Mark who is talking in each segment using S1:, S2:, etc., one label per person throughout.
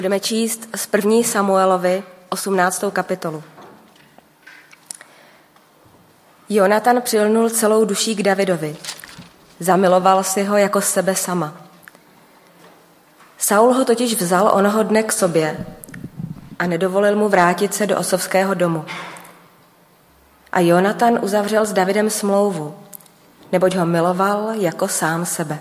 S1: Budeme číst z 1. Samuelovi 18. kapitolu. Jonatan přilnul celou duší k Davidovi. Zamiloval si ho jako sebe sama. Saul ho totiž vzal onoho dne k sobě a nedovolil mu vrátit se do otcovského domu. A Jonatan uzavřel s Davidem smlouvu, neboť ho miloval jako sám sebe.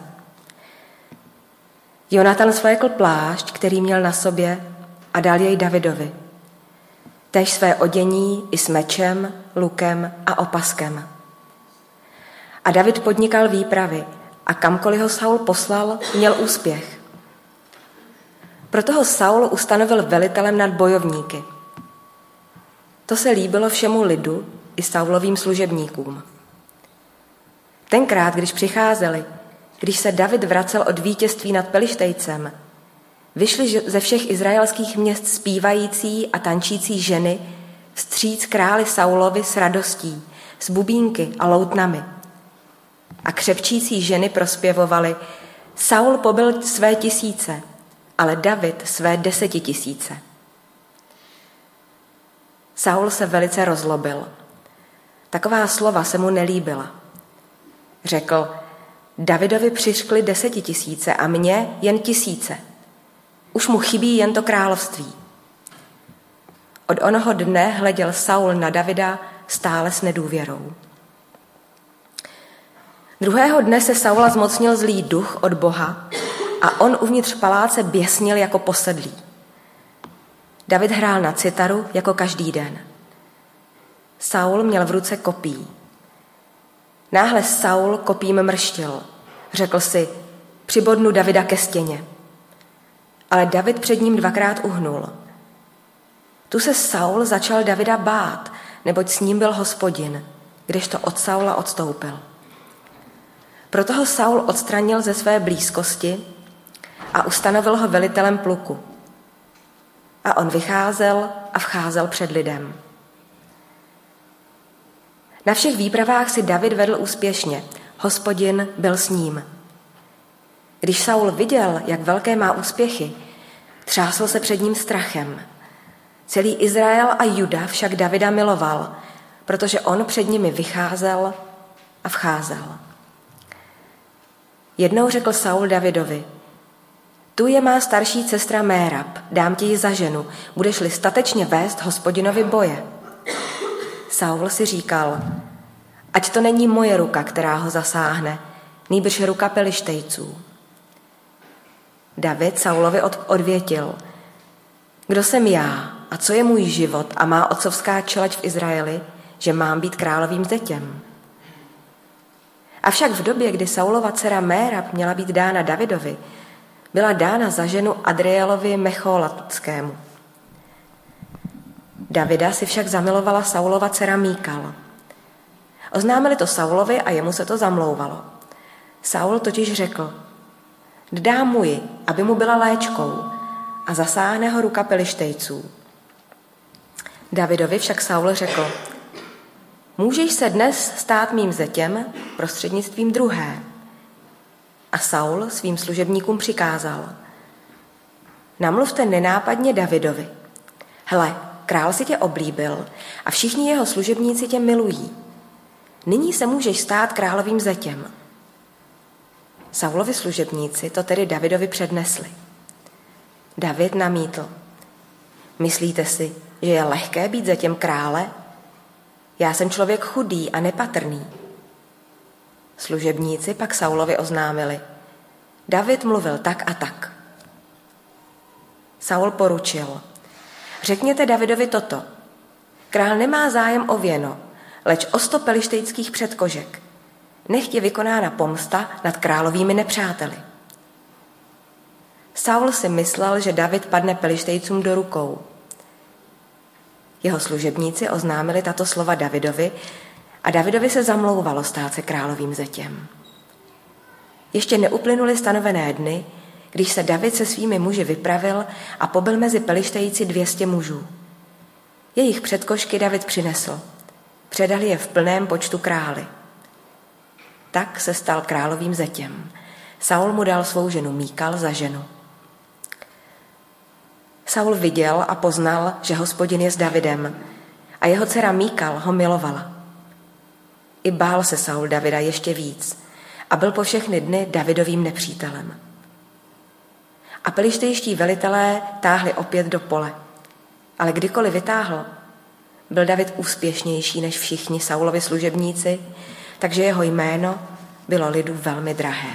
S1: Jonatan svlékl plášť, který měl na sobě, a dal jej Davidovi. Též své odění i s mečem, lukem a opaskem. A David podnikal výpravy a kamkoliv ho Saul poslal, měl úspěch. Proto ho Saul ustanovil velitelem nad bojovníky. To se líbilo všemu lidu i Saulovým služebníkům. Tenkrát, když se David vracel od vítězství nad Pelištejcem, vyšly ze všech izraelských měst zpívající a tančící ženy vstříc králi Saulovi s radostí, s bubínky a loutnami. A křepčící ženy prospěvovaly: Saul pobil své 1000, ale David své 10 000. Saul se velice rozlobil. Taková slova se mu nelíbila. Řekl: Davidovi přiřkli 10 000 a mně jen 1000. Už mu chybí jen to království. Od onoho dne hleděl Saul na Davida stále s nedůvěrou. Druhého dne se Saula zmocnil zlý duch od Boha a on uvnitř paláce běsnil jako posedlý. David hrál na citaru jako každý den. Saul měl v ruce kopí. Náhle Saul kopím mrštil. Řekl si: přibodnu Davida ke stěně. Ale David před ním 2krát uhnul. Tu se Saul začal Davida bát, neboť s ním byl Hospodin, kdežto od Saula odstoupil. Proto ho Saul odstranil ze své blízkosti a ustanovil ho velitelem pluku. A on vycházel a vcházel před lidem. Na všech výpravách si David vedl úspěšně. Hospodin byl s ním. Když Saul viděl, jak velké má úspěchy, třásl se před ním strachem. Celý Izrael a Juda však Davida miloval, protože on před nimi vycházel a vcházel. Jednou řekl Saul Davidovi: tu je má starší sestra Mérab, dám ti ji za ženu, budeš-li statečně vést Hospodinovi boje. Saul si říkal: ať to není moje ruka, která ho zasáhne, nýbrž ruka Pelištejců. David Saulovi odvětil: kdo jsem já a co je můj život a má otcovská čeleď v Izraeli, že mám být královým zetěm? Avšak v době, kdy Saulova dcera Mérab měla být dána Davidovi, byla dána za ženu Adrielovi Mecholatskému. Davida si však zamilovala Saulova dcera Míkal. Oznámili to Saulovi a jemu se to zamlouvalo. Saul totiž řekl: dám mu ji, aby mu byla léčkou, a zasáhne ho ruka Pelištejců. Davidovi však Saul řekl: můžeš se dnes stát mým zetěm prostřednictvím druhé. A Saul svým služebníkům přikázal: namluvte nenápadně Davidovi: hle, král si tě oblíbil a všichni jeho služebníci tě milují. Nyní se můžeš stát královým zetěm. Saulovi služebníci to tedy Davidovi přednesli. David namítl: myslíte si, že je lehké být zetěm krále? Já jsem člověk chudý a nepatrný. Služebníci pak Saulovi oznámili: David mluvil tak a tak. Saul poručil: řekněte Davidovi toto: král nemá zájem o věno, leč o 100 pelištejských předkožek. Nechť je vykonána pomsta nad královými nepřáteli. Saul si myslel, že David padne Pelištejcům do rukou. Jeho služebníci oznámili tato slova Davidovi a Davidovi se zamlouvalo stát se královým zetěm. Ještě neuplynuly stanovené dny, když se David se svými muži vypravil a pobyl mezi Pelištejci 200 mužů. Jejich předkošky David přinesl. Předali je v plném počtu králi. Tak se stal královým zetěm. Saul mu dal svou ženu Míkal za ženu. Saul viděl a poznal, že Hospodin je s Davidem a jeho dcera Míkal ho milovala. I bál se Saul Davida ještě víc a byl po všechny dny Davidovým nepřítelem. A pelištejští velitelé táhli opět do pole, ale kdykoliv vytáhl, byl David úspěšnější než všichni Saulovi služebníci, takže jeho jméno bylo lidu velmi drahé.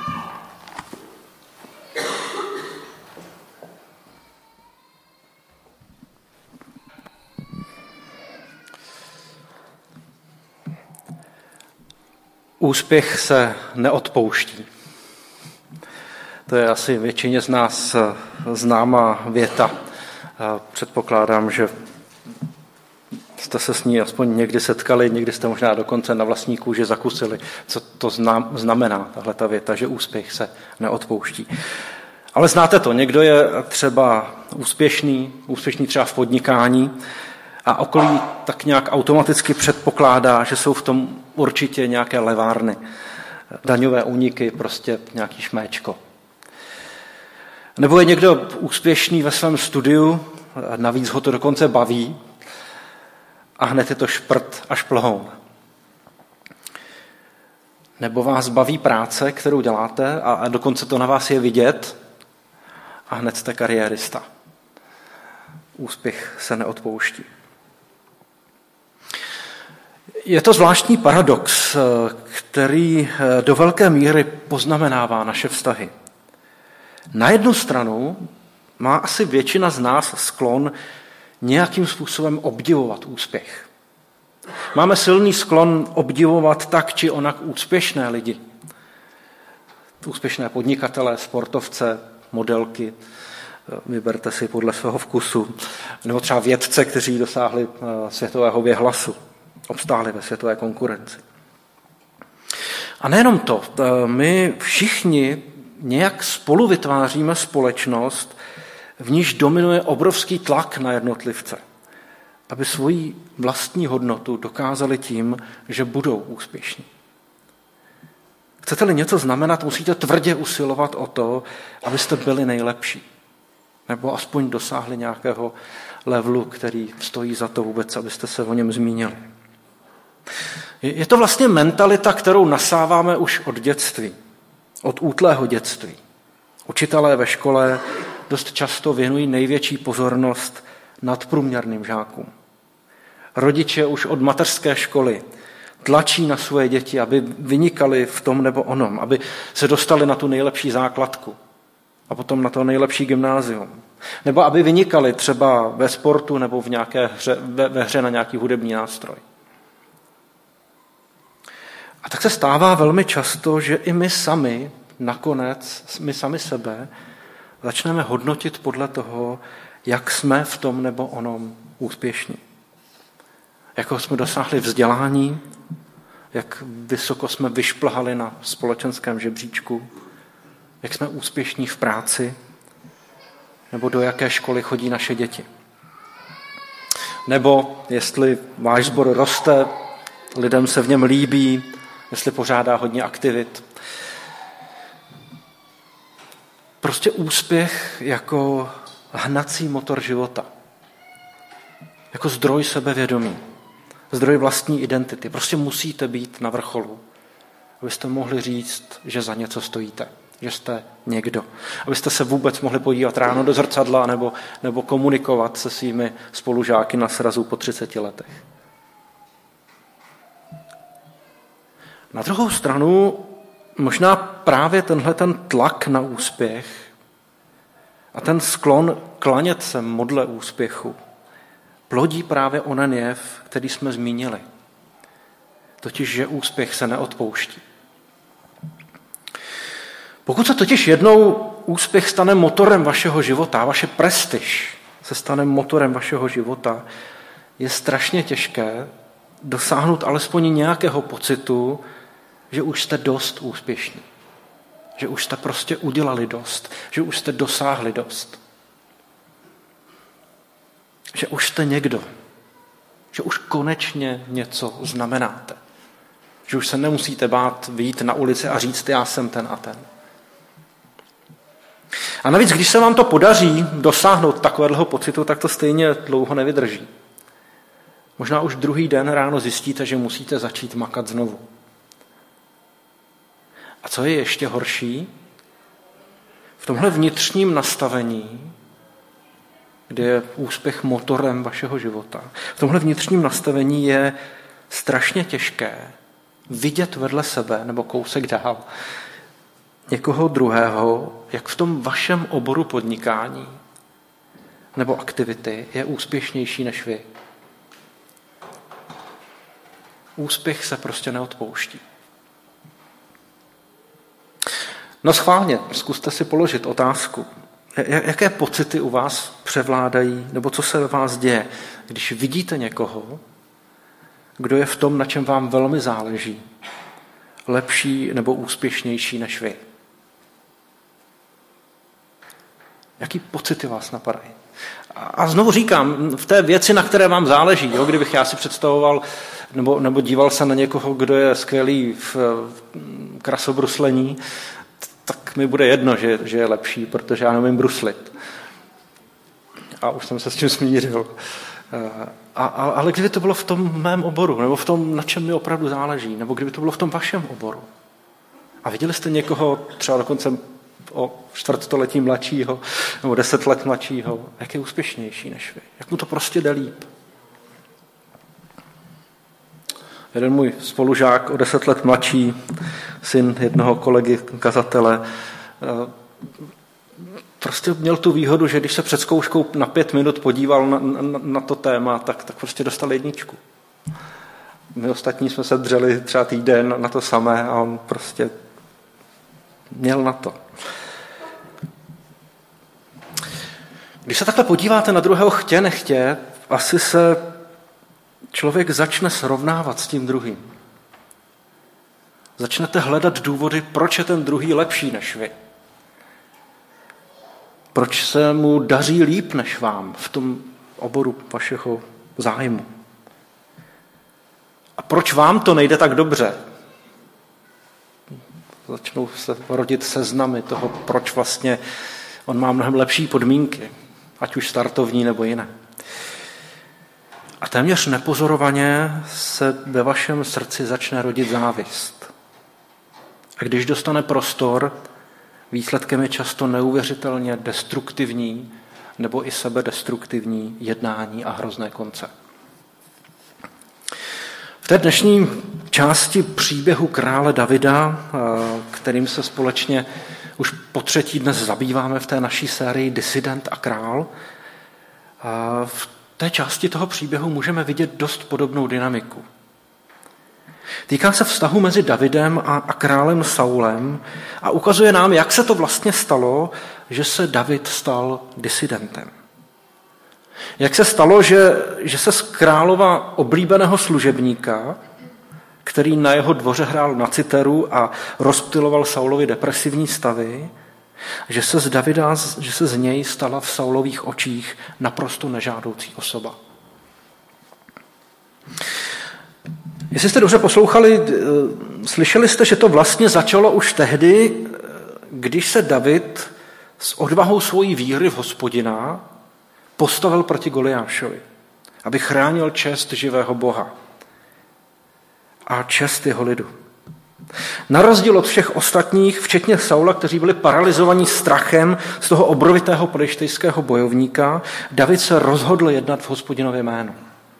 S2: Úspěch se neodpouští. To je asi většině z nás známá věta. Předpokládám, že jste se s ní aspoň někdy setkali, někdy jste možná dokonce na vlastní kůži zakusili, co to znamená, tahleta věta, že úspěch se neodpouští. Ale znáte to, někdo je třeba úspěšný třeba v podnikání a okolí tak nějak automaticky předpokládá, že jsou v tom určitě nějaké levárny, daňové úniky, prostě nějaký šméčko. Nebo je někdo úspěšný ve svém studiu, navíc ho to dokonce baví a hned je to šprt a šplhoun. Nebo vás baví práce, kterou děláte a dokonce to na vás je vidět a hned jste kariérista. Úspěch se neodpouští. Je to zvláštní paradox, který do velké míry poznamenává naše vztahy. Na jednu stranu má asi většina z nás sklon nějakým způsobem obdivovat úspěch. Máme silný sklon obdivovat tak či onak úspěšné lidi. Úspěšné podnikatele, sportovce, modelky, vyberte si podle svého vkusu, nebo třeba vědce, kteří dosáhli světového věhlasu, obstáli ve světové konkurenci. A nejenom to, my všichni nějak spolu vytváříme společnost, v níž dominuje obrovský tlak na jednotlivce, aby svoji vlastní hodnotu dokázali tím, že budou úspěšní. Chcete-li něco znamenat, musíte tvrdě usilovat o to, abyste byli nejlepší. Nebo aspoň dosáhli nějakého levelu, který stojí za to vůbec, abyste se o něm zmínili. Je to vlastně mentalita, kterou nasáváme už od dětství, od útlého dětství. Učitelé ve škole dost často věnují největší pozornost nadprůměrným žákům. Rodiče už od mateřské školy tlačí na svoje děti, aby vynikali v tom nebo onom, aby se dostali na tu nejlepší základku a potom na to nejlepší gymnázium. Nebo aby vynikali třeba ve sportu nebo v nějaké hře, ve hře na nějaký hudební nástroj. A tak se stává velmi často, že i my sami nakonec, my sami sebe, začneme hodnotit podle toho, jak jsme v tom nebo onom úspěšní. Jako jsme dosáhli vzdělání, jak vysoko jsme vyšplhali na společenském žebříčku, jak jsme úspěšní v práci, nebo do jaké školy chodí naše děti. Nebo jestli váš sbor roste, lidem se v něm líbí, jestli pořádá hodně aktivit. Prostě úspěch jako hnací motor života. Jako zdroj sebevědomí. Zdroj vlastní identity. Prostě musíte být na vrcholu, abyste mohli říct, že za něco stojíte. Že jste někdo. Abyste se vůbec mohli podívat ráno do zrcadla nebo komunikovat se svými spolužáky na srazu po 30 letech. Na druhou stranu možná právě tenhle ten tlak na úspěch a ten sklon klanět se modle úspěchu plodí právě onen jev, který jsme zmínili. Totiž, že úspěch se neodpouští. Pokud se totiž jednou úspěch stane motorem vašeho života, vaše prestiž se stane motorem vašeho života, je strašně těžké dosáhnout alespoň nějakého pocitu, že už jste dost úspěšní. Že už jste prostě udělali dost. Že už jste dosáhli dost. Že už jste někdo. Že už konečně něco znamenáte. Že už se nemusíte bát vyjít na ulici a říct, já jsem ten a ten. A navíc, když se vám to podaří dosáhnout takového pocitu, tak to stejně dlouho nevydrží. Možná už druhý den ráno zjistíte, že musíte začít makat znovu. A co je ještě horší? V tomhle vnitřním nastavení, kde je úspěch motorem vašeho života, v tomhle vnitřním nastavení je strašně těžké vidět vedle sebe nebo kousek dál někoho druhého, jak v tom vašem oboru podnikání nebo aktivity je úspěšnější než vy. Úspěch se prostě neodpouští. No schválně, zkuste si položit otázku, jaké pocity u vás převládají, nebo co se ve vás děje, když vidíte někoho, kdo je v tom, na čem vám velmi záleží, lepší nebo úspěšnější než vy. Jaký pocity vás napadají? A znovu říkám, v té věci, na které vám záleží, jo, kdybych já si představoval nebo díval se na někoho, kdo je skvělý v krasobruslení, tak mi bude jedno, že je lepší, protože já neumím bruslit. A už jsem se s tím smířil. Ale kdyby to bylo v tom mém oboru, nebo v tom, na čem mi opravdu záleží, nebo kdyby to bylo v tom vašem oboru. A viděli jste někoho třeba dokonce o čtvrtstoletí mladšího, nebo 10 let mladšího, jak je úspěšnější než vy. Jak mu to prostě jde líp. Jeden můj spolužák o 10 let mladší, syn jednoho kolegy kazatele, prostě měl tu výhodu, že když se před zkouškou na 5 minut podíval na to téma, tak prostě dostal 1. My ostatní jsme se dřeli třeba týden na to samé a on prostě měl na to. Když se takhle podíváte na druhého chtě, nechtě, asi se člověk začne srovnávat s tím druhým. Začnete hledat důvody, proč je ten druhý lepší než vy. Proč se mu daří líp než vám v tom oboru vašeho zájmu. A proč vám to nejde tak dobře. Začnou se rodit seznamy toho, proč vlastně on má mnohem lepší podmínky, ať už startovní nebo jiné. A téměř nepozorovaně se ve vašem srdci začne rodit závist. A když dostane prostor, výsledkem je často neuvěřitelně destruktivní nebo i sebedestruktivní jednání a hrozné konce. V té dnešní části příběhu krále Davida, kterým se společně už po 3. dnes zabýváme v té naší sérii Disident a král, v té části toho příběhu můžeme vidět dost podobnou dynamiku. Týká se vztahu mezi Davidem a králem Saulem a ukazuje nám, jak se to vlastně stalo, že se David stal disidentem. Jak se stalo, že se z králova oblíbeného služebníka, který na jeho dvoře hrál na citeru a rozptyloval Saulovi depresivní stavy, že se z něj stala v Saulových očích naprosto nežádoucí osoba. Jestli jste dobře poslouchali, slyšeli jste, že to vlastně začalo už tehdy, když se David s odvahou svojí víry v Hospodina postavil proti Goliášovi, aby chránil čest živého Boha a čest jeho lidu. Na rozdíl od všech ostatních, včetně Saula, kteří byli paralyzovaní strachem z toho obrovitého pelištejského bojovníka, David se rozhodl jednat v Hospodinově jménu.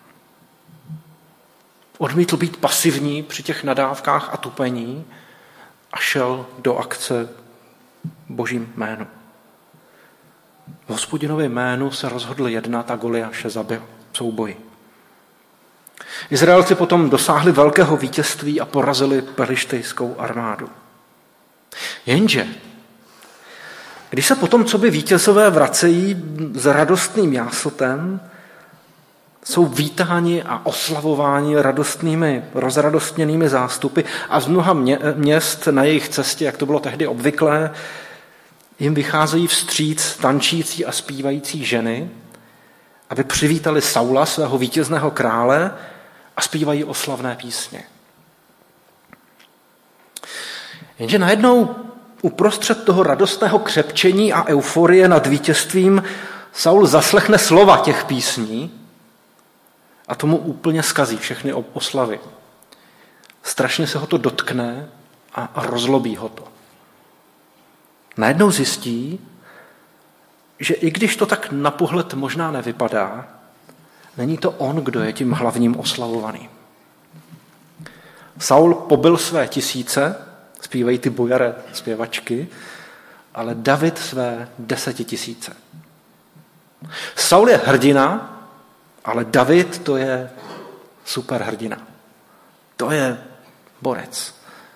S2: Odmítl být pasivní při těch nadávkách a tupení a šel do akce Božím jménu. V Hospodinově jménu se rozhodl jednat a Goliáše zabil v souboji. Izraelci potom dosáhli velkého vítězství a porazili pelištejskou armádu. Jenže, když se potom coby vítězové vracejí s radostným jásotem, jsou vítáni a oslavováni radostnými, rozradostněnými zástupy a z mnoha měst na jejich cestě, jak to bylo tehdy obvyklé, jim vycházejí vstříc tančící a zpívající ženy, aby přivítali Saula, svého vítězného krále, a zpívají oslavné písně. Jenže najednou uprostřed toho radostného křepčení a euforie nad vítězstvím Saul zaslechne slova těch písní a tomu úplně zkazí všechny oslavy. Strašně se ho to dotkne a rozlobí ho to. Najednou zjistí, že i když to tak na pohled možná nevypadá, není to on, kdo je tím hlavním oslavovaným. Saul pobil své 1000, zpívají ty bojaré zpěvačky, ale David své 10 000. Saul je hrdina, ale David to je superhrdina. To je borec.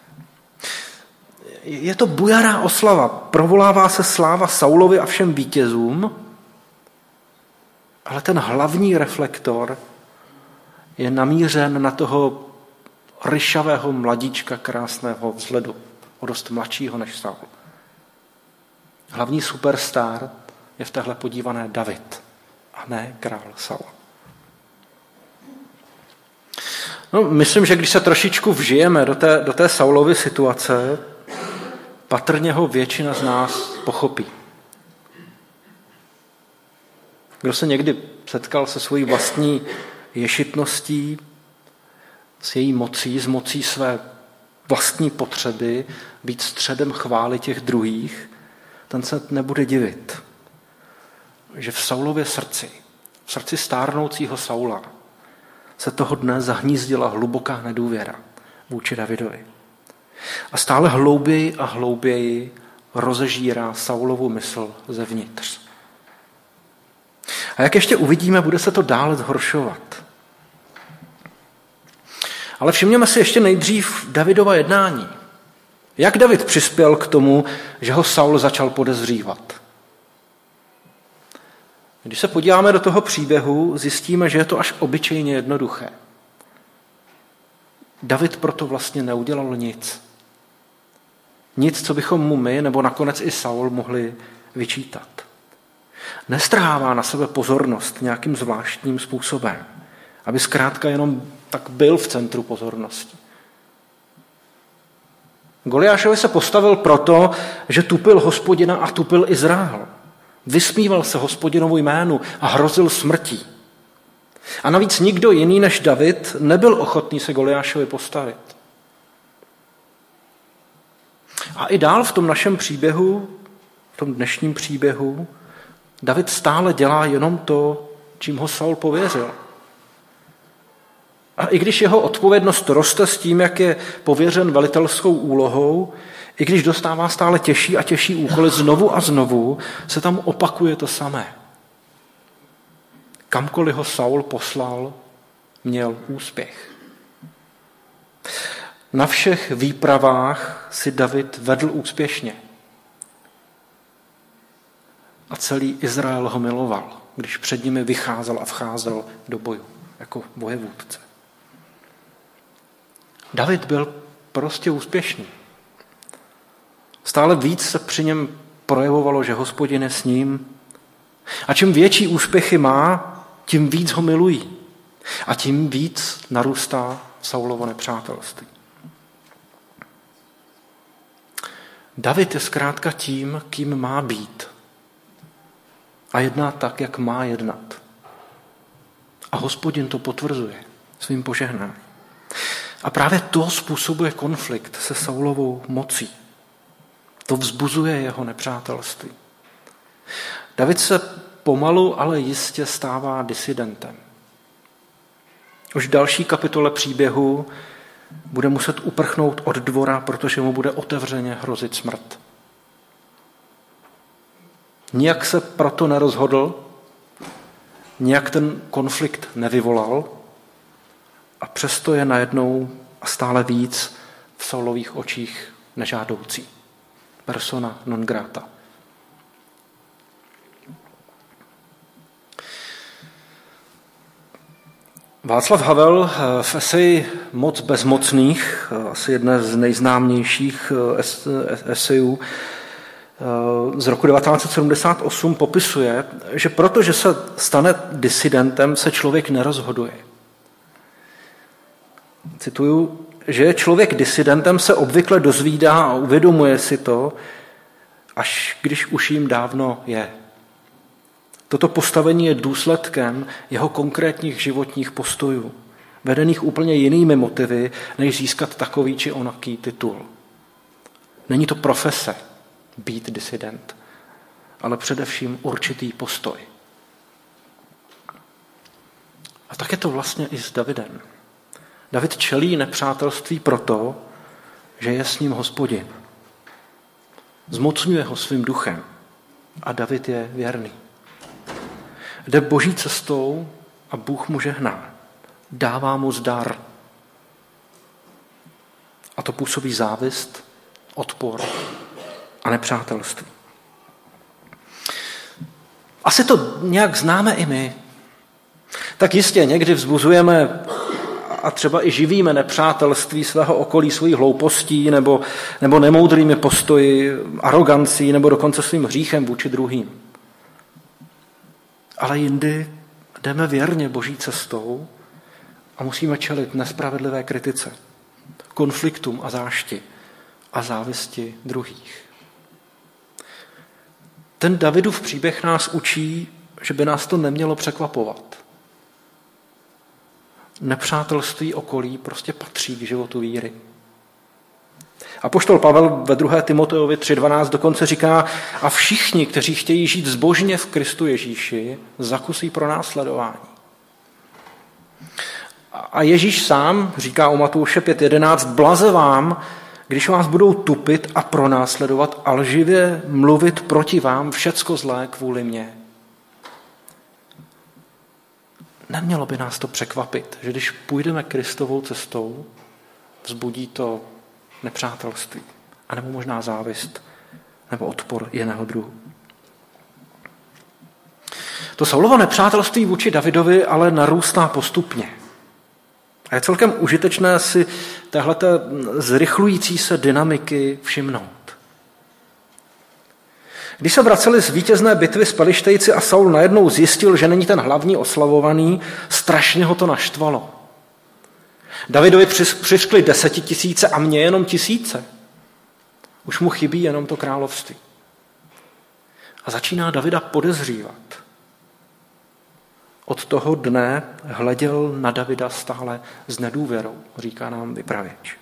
S2: Je to bujará oslava, provolává se sláva Saulovi a všem vítězům, ale ten hlavní reflektor je namířen na toho ryšavého mladíčka krásného vzhledu, o dost mladšího než Saul. Hlavní superstar je v téhle podívané David a ne král Saul. No, myslím, že když se trošičku vžijeme do té Saulovy situace, patrně ho většina z nás pochopí. Kdo se někdy setkal se svojí vlastní ješitností, s její mocí, s mocí své vlastní potřeby, být středem chvály těch druhých, ten se nebude divit, že v Saulově srdci, v srdci stárnoucího Saula, se toho dne zahnízdila hluboká nedůvěra vůči Davidovi. A stále hlouběji a hlouběji rozežírá Saulovu mysl zevnitř. A jak ještě uvidíme, bude se to dále zhoršovat. Ale všimněme si ještě nejdřív Davidova jednání. Jak David přispěl k tomu, že ho Saul začal podezřívat? Když se podíváme do toho příběhu, zjistíme, že je to až obyčejně jednoduché. David proto vlastně neudělal nic. Nic, co bychom mu my, nebo nakonec i Saul mohli vyčítat. Nestrhává na sebe pozornost nějakým zvláštním způsobem, aby zkrátka jenom tak byl v centru pozornosti. Goliášovi se postavil proto, že tupil Hospodina a tupil Izrael. Vysmíval se Hospodinovu jménu a hrozil smrtí. A navíc nikdo jiný než David nebyl ochotný se Goliášovi postavit. A i dál v tom našem příběhu, v tom dnešním příběhu, David stále dělá jenom to, čím ho Saul pověřil. A i když jeho odpovědnost roste s tím, jak je pověřen velitelskou úlohou, i když dostává stále těžší a těžší úkoly znovu a znovu, se tam opakuje to samé. Kamkoliv ho Saul poslal, měl úspěch. Na všech výpravách si David vedl úspěšně. A celý Izrael ho miloval, když před nimi vycházel a vcházel do boju jako vojevůdce. David byl prostě úspěšný. Stále víc se při něm projevovalo, že Hospodin je s ním. A čím větší úspěchy má, tím víc ho milují. A tím víc narůstá Saulovo nepřátelství. David je zkrátka tím, kým má být. A jedná tak, jak má jednat. A Hospodin to potvrzuje svým požehnáním. A právě to způsobuje konflikt se Saulovou mocí. To vzbuzuje jeho nepřátelství. David se pomalu, ale jistě stává disidentem. Už v další kapitole příběhu bude muset uprchnout od dvora, protože mu bude otevřeně hrozit smrt. Nijak se proto nerozhodl, nijak ten konflikt nevyvolal a přesto je najednou a stále víc v Saulových očích nežádoucí. Persona non grata. Václav Havel v eseji Moc bezmocných, asi jedné z nejznámějších esejů z roku 1978, popisuje, že protože se stane disidentem, se člověk nerozhoduje. Cituju, že je člověk disidentem, se obvykle dozvídá a uvědomuje si to, až když už jim dávno je. Toto postavení je důsledkem jeho konkrétních životních postojů, vedených úplně jinými motivy, než získat takový či onaký titul. Není to profese být disident, ale především určitý postoj. A tak je to vlastně i s Davidem. David čelí nepřátelství proto, že je s ním Hospodin. Zmocňuje ho svým duchem a David je věrný. Jde boží cestou a Bůh mu žehná. Dává mu zdar. A to působí závist, odpor a nepřátelství. Asi to nějak známe i my. Tak jistě někdy vzbuzujeme a třeba i živíme nepřátelství svého okolí, svojí hloupostí nebo nemoudrými postoji, arogancí nebo dokonce svým hříchem vůči druhým. Ale jindy jdeme věrně boží cestou a musíme čelit nespravedlivé kritice, konfliktům a zášti a závisti druhých. Ten Davidův příběh nás učí, že by nás to nemělo překvapovat. Nepřátelství okolí prostě patří k životu víry. Apoštol Pavel ve 2. Timotejovi 3.12 dokonce říká: a všichni, kteří chtějí žít zbožně v Kristu Ježíši, zakusí pronásledování. A Ježíš sám říká u Matouše 5.11: blaze vám, když vás budou tupit a pronásledovat a lživě mluvit proti vám všecko zlé kvůli mně. Nemělo by nás to překvapit, že když půjdeme Kristovou cestou, vzbudí to nepřátelství, anebo možná závist, nebo odpor jiného druhu. To Saulovo nepřátelství vůči Davidovi ale narůstá postupně. A je celkem užitečné si téhleté zrychlující se dynamiky všimnout. Když se vraceli z vítězné bitvy s Pelištejci a Saul najednou zjistil, že není ten hlavní oslavovaný, strašně ho to naštvalo. Davidovi přiškli 10 000 a mně jenom 1000. Už mu chybí jenom to království. A začíná Davida podezřívat. Od toho dne hleděl na Davida stále s nedůvěrou, říká nám vypravěč.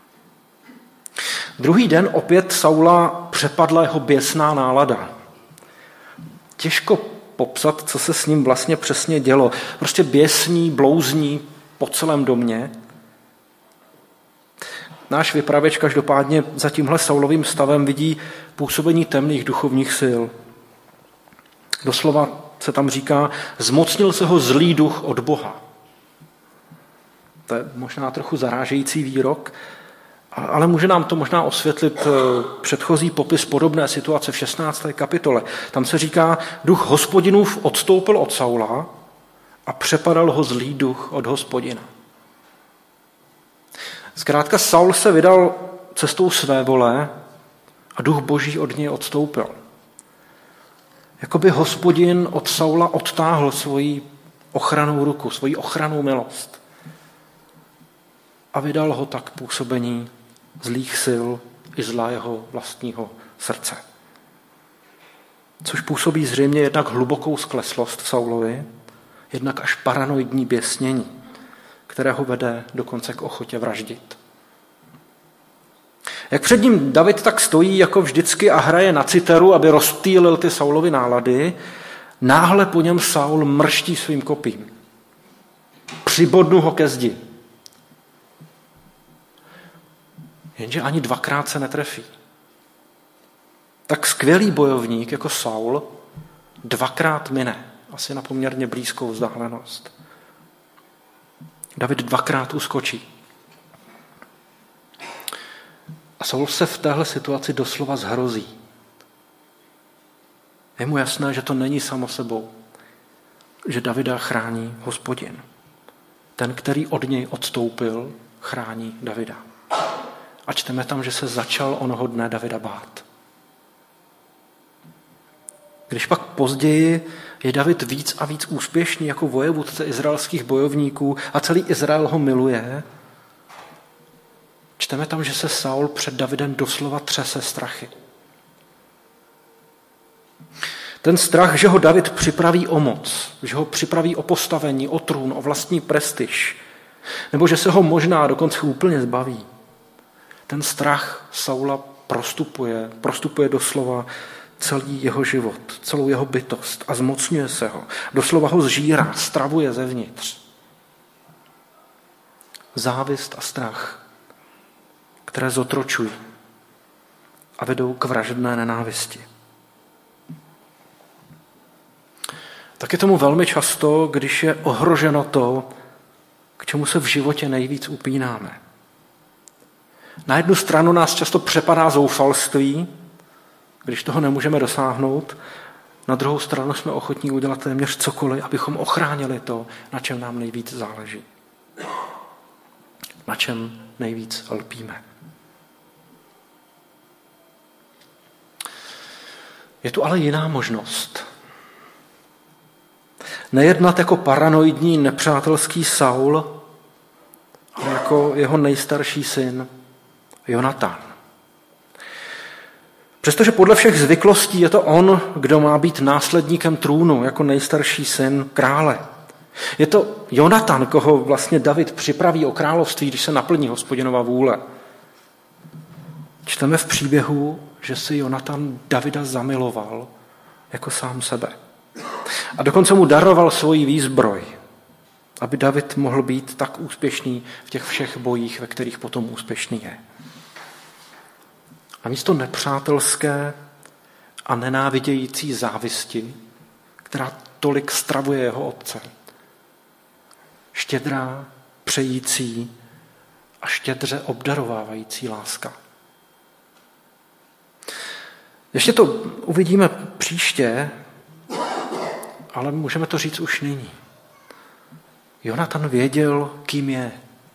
S2: Druhý den opět Saula přepadla jeho běsná nálada. Těžko popsat, co se s ním vlastně přesně dělo. Prostě běsní, blouzní po celém domě. Náš vypravěč každopádně za tímhle Saulovým stavem vidí působení temných duchovních sil. Doslova se tam říká, zmocnil se ho zlý duch od Boha. To je možná trochu zarážející výrok, ale může nám to možná osvětlit předchozí popis podobné situace v 16. kapitole. Tam se říká, duch Hospodinův odstoupil od Saula a přepadal ho zlý duch od Hospodina. Zkrátka Saul se vydal cestou své vole a duch Boží od něj odstoupil. Jakoby Hospodin od Saula odtáhl svoji ochrannou ruku, svoji ochrannou milost a vydal ho tak působení zlých sil i zla jeho vlastního srdce. Což působí zřejmě jednak hlubokou skleslost v Saulovi, jednak až paranoidní běsnění, které ho vede dokonce k ochotě vraždit. Jak před ním David tak stojí jako vždycky a hraje na citeru, aby rozptýlil ty Saulovy nálady, náhle po něm Saul mrští svým kopím. Přibodnu ho ke zdi. Jenže ani dvakrát se netrefí. Tak skvělý bojovník jako Saul dvakrát mine, asi na poměrně blízkou vzdálenost. David dvakrát uskočí. A Saul se v téhle situaci doslova zhrozí. Je mu jasné, že to není samo sebou, že Davida chrání Hospodin. Ten, který od něj odstoupil, chrání Davida. A čteme tam, že se začal onoho dne Davida bát. Když pak později je David víc a víc úspěšný jako vojevůdce izraelských bojovníků a celý Izrael ho miluje, Čteme tam, že se Saul před Davidem doslova třese strachy. Ten strach, že ho David připraví o moc, že ho připraví o postavení, o trůn, o vlastní prestiž, nebo že se ho možná dokonce úplně zbaví. Ten strach Saula prostupuje doslova celý jeho život, celou jeho bytost a zmocňuje se ho. Doslova ho zžírá, stravuje zevnitř. Závist a strach, které zotročují a vedou k vražedné nenávisti. Tak je tomu velmi často, když je ohroženo to, k čemu se v životě nejvíc upínáme. Na jednu stranu nás často přepadá zoufalství, když toho nemůžeme dosáhnout, na druhou stranu jsme ochotní udělat téměř cokoliv, abychom ochránili to, na čem nám nejvíc záleží. Na čem nejvíc lpíme. Je tu ale jiná možnost. Nejednat jako paranoidní nepřátelský Saul, ale jako jeho nejstarší syn Jonatan. Přestože podle všech zvyklostí je to on, kdo má být následníkem trůnu jako nejstarší syn krále. Je to Jonatan, koho vlastně David připraví o království, když se naplní Hospodinova vůle. Čteme v příběhu, že si Jonatan Davida zamiloval jako sám sebe. A dokonce mu daroval svoji výzbroj, aby David mohl být tak úspěšný v těch všech bojích, ve kterých potom úspěšný je. A místo nepřátelské a nenávidějící závisti, která tolik stravuje jeho otce, štědrá, přející a štědře obdarovávající láska. Ještě to uvidíme příště, ale můžeme to říct už nyní. Jonatan věděl, kým je.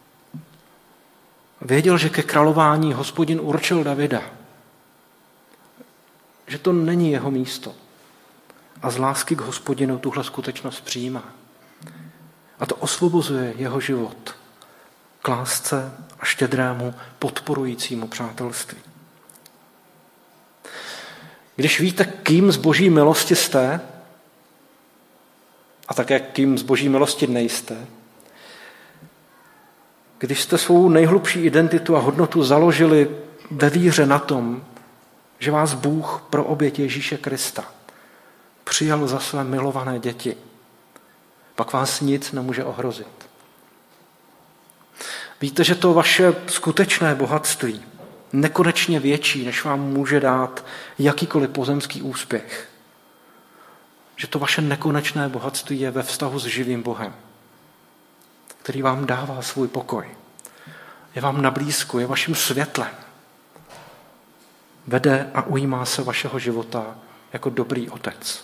S2: Věděl, že ke králování Hospodin určil Davida. Že to není jeho místo. A z lásky k Hospodinu tuhle skutečnost přijímá. A to osvobozuje jeho život k lásce a štědrému podporujícímu přátelství. Když víte, kým z Boží milosti jste, a také kým z Boží milosti nejste, když jste svou nejhlubší identitu a hodnotu založili ve víře na tom, že vás Bůh pro oběť Ježíše Krista přijal za své milované děti, pak vás nic nemůže ohrozit. Víte, že to vaše skutečné bohatství, nekonečně větší, než vám může dát jakýkoliv pozemský úspěch, že to vaše nekonečné bohatství je ve vztahu s živým Bohem, který vám dává svůj pokoj. Je vám na blízku, je vaším světlem. Vede a ujímá se vašeho života jako dobrý otec.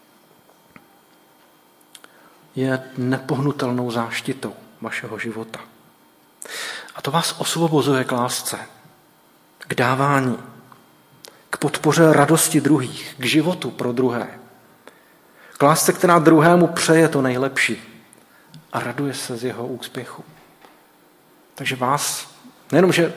S2: Je nepohnutelnou záštitou vašeho života. A to vás osvobozuje k lásce, k dávání, k podpoře radosti druhých, k životu pro druhé. K lásce, která druhému přeje to nejlepší a raduje se z jeho úspěchu. Takže vás nejenom, že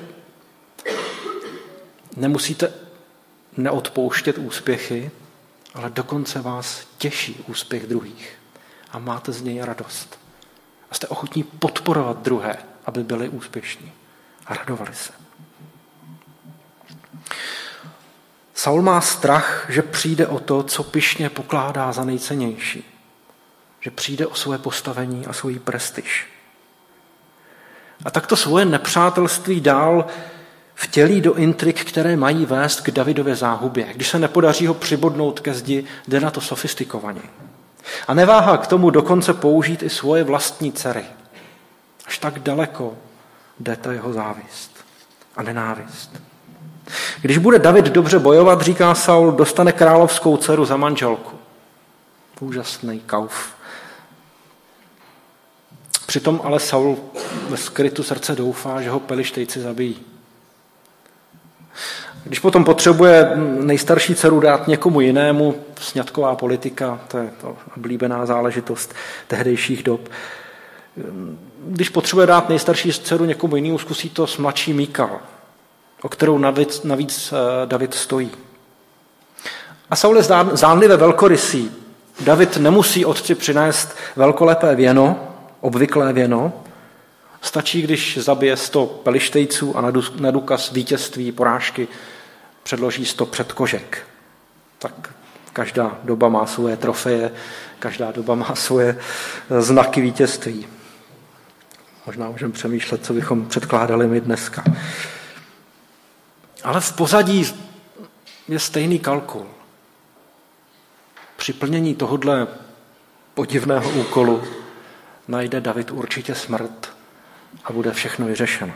S2: nemusíte neodpouštět úspěchy, ale dokonce vás těší úspěch druhých a máte z něj radost. A jste ochotní podporovat druhé, aby byli úspěšní a radovali se. Saul má strach, že přijde o to, co pyšně pokládá za nejcennější. Že přijde o svoje postavení a svoji prestiž. A tak to svoje nepřátelství dál vtělí do intrik, které mají vést k Davidově záhubě. Když se nepodaří ho přibodnout ke zdi, jde na to sofistikovaně. A neváhá k tomu dokonce použít i svoje vlastní dcery. Až tak daleko jde ta jeho závist a nenávist. Když bude David dobře bojovat, říká Saul, dostane královskou dceru za manželku. Úžasný kauf. Přitom ale Saul ve skrytu srdce doufá, že ho Pelištejci zabijí. Když potom potřebuje nejstarší dceru dát někomu jinému, sňatková politika, to je to oblíbená záležitost tehdejších dob, Když potřebuje dát nejstarší dceru někomu jinému, zkusí to s mladší Míkal, o kterou navíc David stojí. A Saul je zdánlivě velkorysý. David nemusí otci přinést velkolepé věno, obvyklé věno. Stačí, když zabije 100 pelištejců a na důkaz vítězství, porážky předloží 100 předkožek. Tak každá doba má svoje trofeje, každá doba má svoje znaky vítězství. Možná můžeme přemýšlet, co bychom předkládali my dneska. Ale v pozadí je stejný kalkul. Při plnění tohodle podivného úkolu najde David určitě smrt a bude všechno vyřešeno.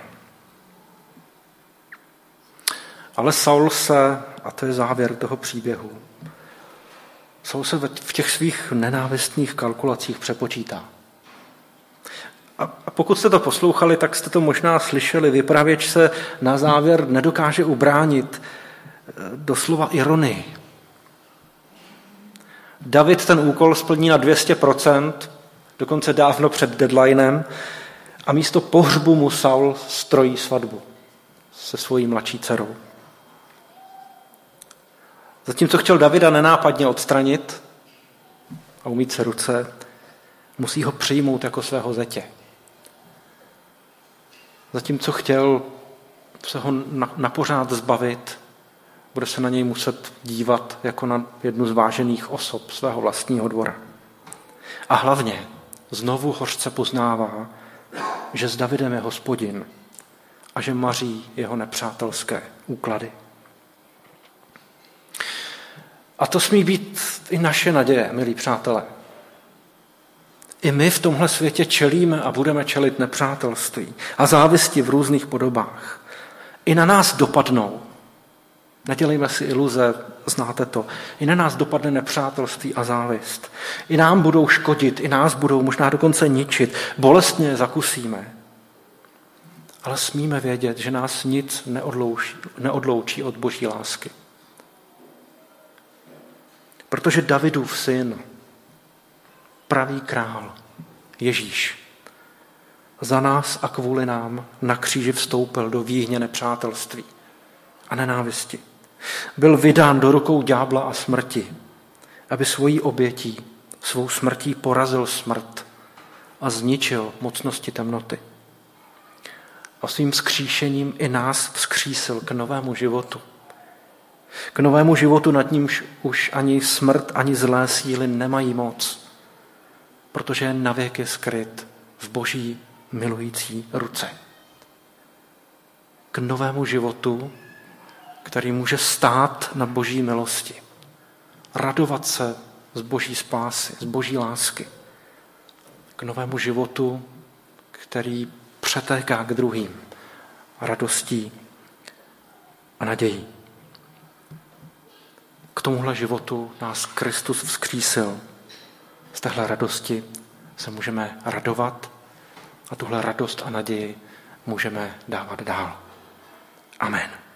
S2: Ale Saul se, a to je závěr toho příběhu, Saul se v těch svých nenávistných kalkulacích přepočítá. A pokud jste to poslouchali, tak jste to možná slyšeli. Vypravěč se na závěr nedokáže ubránit doslova ironii. David ten úkol splní na 200%, dokonce dávno před deadlinem, a místo pohřbu mu Saul strojí svatbu se svojí mladší dcerou. Zatímco chtěl Davida nenápadně odstranit a umýt se ruce, musí ho přijmout jako svého zetě. Zatímco chtěl se ho napořád zbavit, bude se na něj muset dívat jako na jednu z vážených osob svého vlastního dvora. A hlavně znovu hořce poznává, že s Davidem je Hospodin a že maří jeho nepřátelské úklady. A to smí být i naše naděje, milí přátelé. I my v tomhle světě čelíme a budeme čelit nepřátelství a závisti v různých podobách. I na nás dopadnou. Nedělejme si iluze, znáte to. I na nás dopadne nepřátelství a závist. I nám budou škodit, i nás budou možná dokonce ničit. Bolestně zakusíme. Ale smíme vědět, že nás nic neodloučí od Boží lásky. Protože Davidův syn, pravý král, Ježíš, za nás a kvůli nám na kříži vstoupil do výhně nepřátelství a nenávisti. Byl vydán do rukou ďábla a smrti, aby svojí obětí, svou smrtí porazil smrt a zničil mocnosti temnoty. A svým vzkříšením i nás vzkřísil k novému životu. K novému životu, nad nímž už ani smrt, ani zlé síly nemají moc, protože je navěky skryt v Boží milující ruce. K novému životu, který může stát na Boží milosti. Radovat se z Boží spásy, z Boží lásky. K novému životu, který přetéká k druhým radostí a nadějí. K tomuhle životu nás Kristus vzkřísil. Z téhle radosti se můžeme radovat a tuhle radost a naději můžeme dávat dál. Amen.